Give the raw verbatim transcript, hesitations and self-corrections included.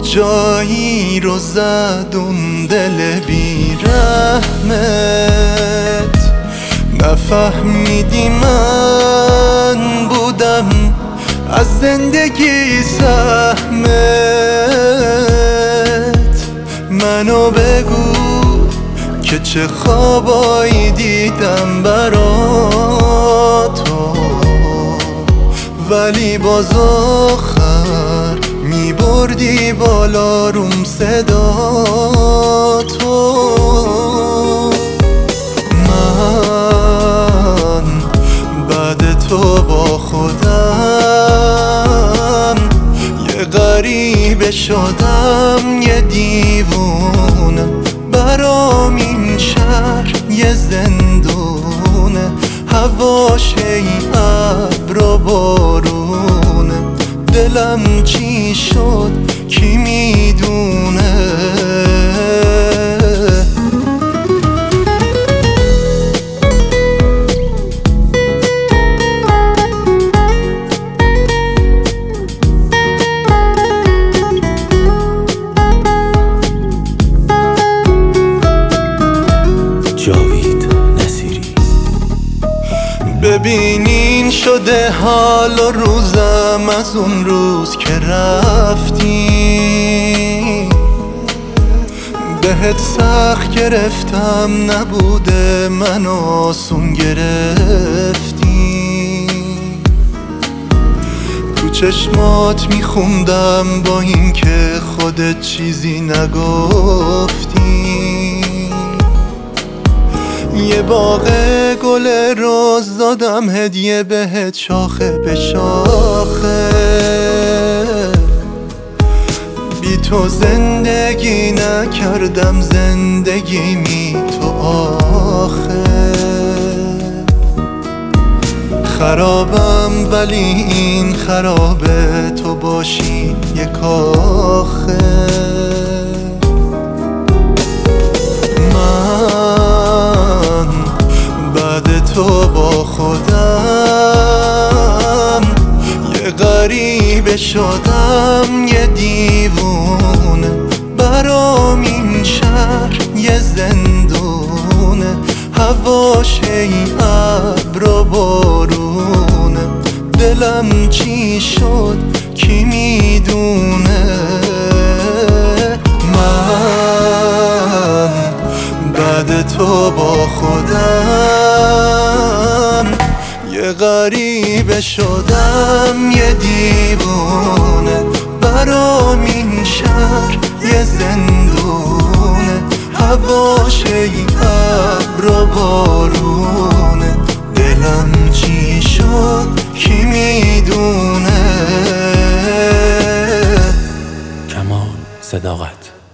جایی رو زد اون دل بیرحمت، نفهمیدی من بودم از زندگی سهمت. منو بگو که چه خوابایی دیدم برا تو، ولی باز آخر می بردی بالا روم صدا تو. من بعد تو با خودم یه غریبه شدم، یه دیوونه برام این شهر یه زندونه. هواش ای ابر و بارونه، دلم چی شد کی میدونه. جاوید نصیری. ببینین شده حال و روزم از اون روز که رفتی، بهت سخت گرفتم نبوده من آسون گرفتی. تو چشمات میخوندم با این که خودت چیزی نگفتی. یه باغ گل روز دادم هدیه بهت شاخه به شاخه، بی تو زندگی نکردم زندگی می تو آخه. خرابم ولی این خرابه تو باشی یه کاخه. تو با خودم یه غریبه شدم، یه دیوونه برام این شهر یه زندونه. هواش ای ابر و بارونه، دلم چی شد کی میدونه. من بعد تو با خودم یه غریبه شدم، یه دیوونه برام این شهر یه زندونه. هواش ای ابر و بارونه، دلم چی شد کی میدونه. کمال صداقت.